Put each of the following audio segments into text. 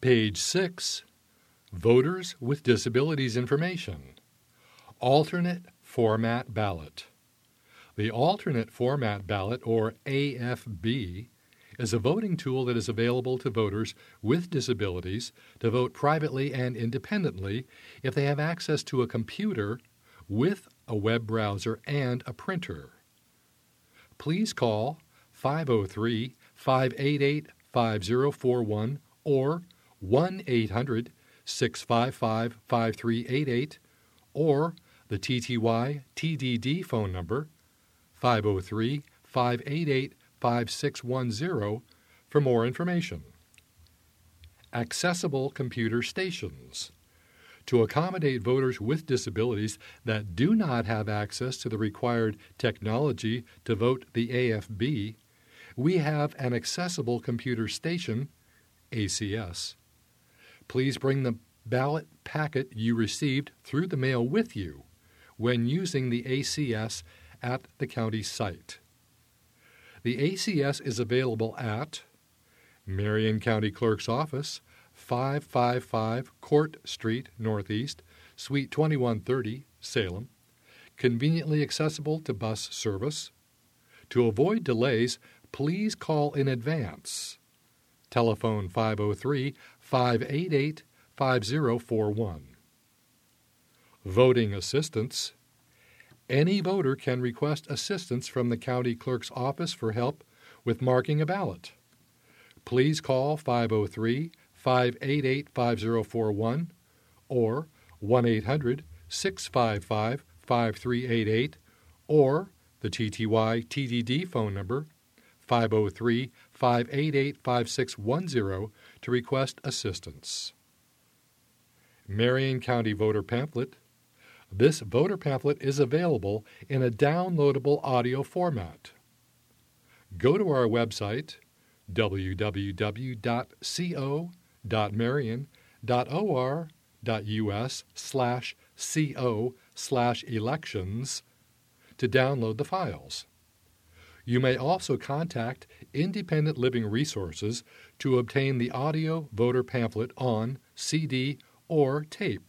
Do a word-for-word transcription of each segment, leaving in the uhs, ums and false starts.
Page six, Voters with Disabilities Information. Alternate Format Ballot. The Alternate Format Ballot, or A F B, is a voting tool that is available to voters with disabilities to vote privately and independently if they have access to a computer with a web browser and a printer. Please call five oh three, five eight eight, five oh four one or one eight hundred, six five five, five three eight eight or the T T Y T D D phone number five oh three, five eight eight, five six one zero for more information. Accessible computer stations. To accommodate voters with disabilities that do not have access to the required technology to vote the A F B, we have an accessible computer station, A C S. Please bring the ballot packet you received through the mail with you when using the A C S at the county site. The A C S is available at Marion County Clerk's Office, five five five Court Street Northeast, Suite twenty-one thirty, Salem, conveniently accessible to bus service. To avoid delays, please call in advance. Telephone five oh three, five eight eight, five oh four one. Voting assistance. Any voter can request assistance from the county clerk's office for help with marking a ballot. Please call five oh three, five eight eight, five oh four one or one eight hundred, six five five, five three eight eight or the T T Y T D D phone number five oh three, five eight eight, five six one zero to request assistance. Marion County Voter Pamphlet. This voter pamphlet is available in a downloadable audio format. Go to our website, w w w dot co dot marion dot or dot us slash co slash elections to download the files. You may also contact Independent Living Resources to obtain the audio voter pamphlet on C D or tape.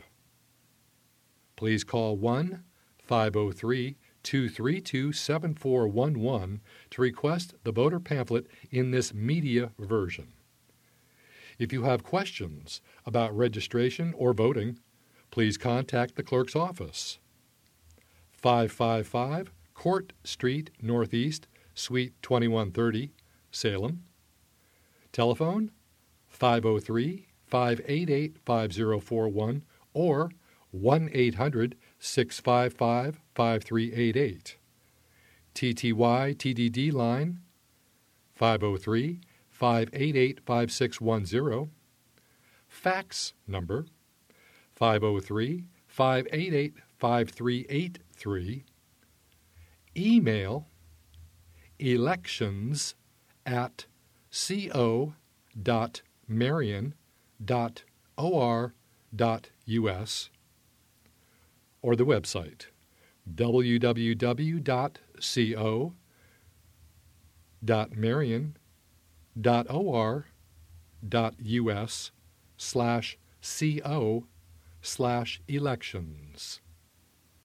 Please call one five oh three, two three two, seven four one one to request the voter pamphlet in this media version. If you have questions about registration or voting, please contact the clerk's office. five five five Court Street Northeast, Suite twenty-one thirty, Salem. Telephone five oh three, five eight eight, five oh four one or one eight hundred, six five five, five three eight eight. T T Y T D D line five oh three, five eight eight, five six one zero. Fax number five oh three, five eight eight, five three eight three. Email elections at co dot marion dot or dot us or the website w w w dot co dot marion dot or dot us slash co slash elections.